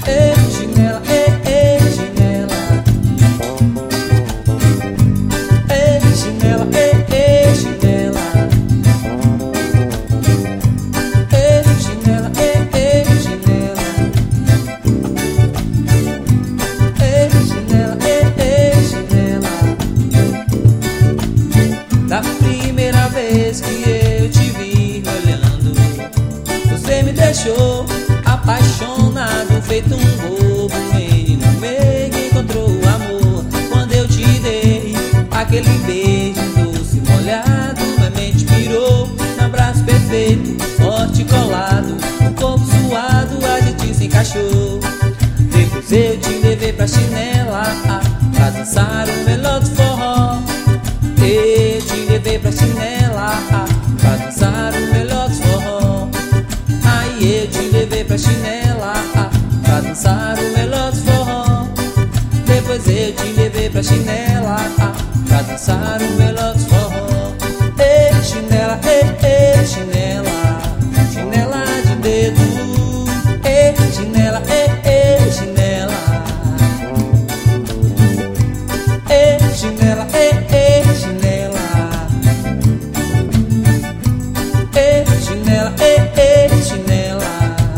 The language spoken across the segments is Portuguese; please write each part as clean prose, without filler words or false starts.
Ei, chinela, chinela. Ei, chinela, chinela. Ei, chinela, chinela. Ei, chinela, chinela. Da primeira vez que eu te vi me olhando, você me deixou apaixonado, feito um bobo. Menino meio encontrou o amor quando eu te dei aquele beijo doce molhado. Minha mente pirou no abraço perfeito, forte colado, o corpo suado, a gente se encaixou. Depois eu te levei pra chinela, pra dançar o melhor do forró. Eu te levei pra chinela, pra dançar o melhor do forró. Aí eu te levei pra chinela, pra dançar o melhor do forró. Depois eu te levei pra chinela, pra dançar o melhor do forró. Ei, chinela, chinela, chinela de dedo. Ei, chinela, chinela. Ei, chinela, chinela. Ei, chinela, chinela.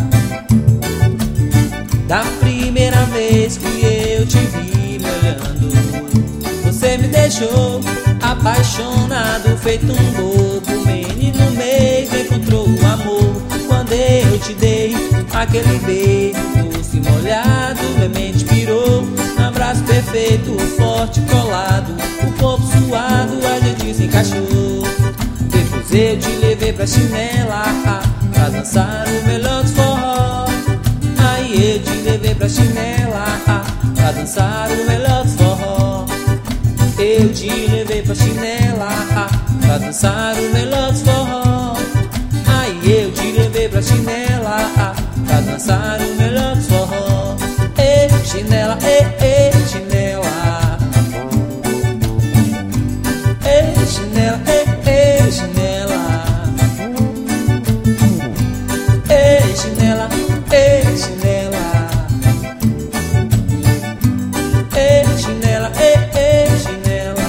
Da primeira vez que eu te vi me olhando, você me deixou apaixonado, feito um bobo. Menino meio encontrou o amor quando eu te dei aquele beijo doce molhado. Minha mente pirou no abraço perfeito, forte colado, o corpo suado, a gente se encaixou. Depois eu te levei pra chinela, pra dançar o melhor do forró. Aí eu te levei pra chinela, pra dançar o melhor do forró. Eu te levei pra chinela, pra dançar o melhor do forró. Aí eu te levei pra chinela, pra dançar o melhor do forró. Ei, chinela, chinela. Ei, chinela, chinela. Ei, chinela, chinela. Ei, chinela, chinela.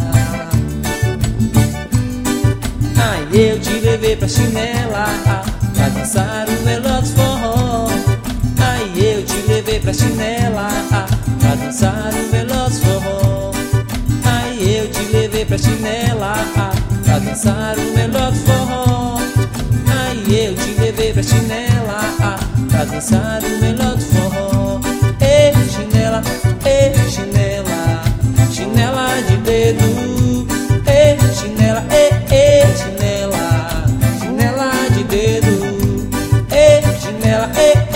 Aí eu te levei pra chinela, pra dançar o melhor do forró. Aí eu te levei pra chinela, pra dançar o melhor do forró. Aí eu te levei pra chinela, pra dançar o melhor do forró. Aí eu te levei pra chinela, pra dançar o melhor do forró. Ei, chinela, chinela, chinela de dedo. Ei, chinela, chinela, chinela de dedo. Ei, chinela,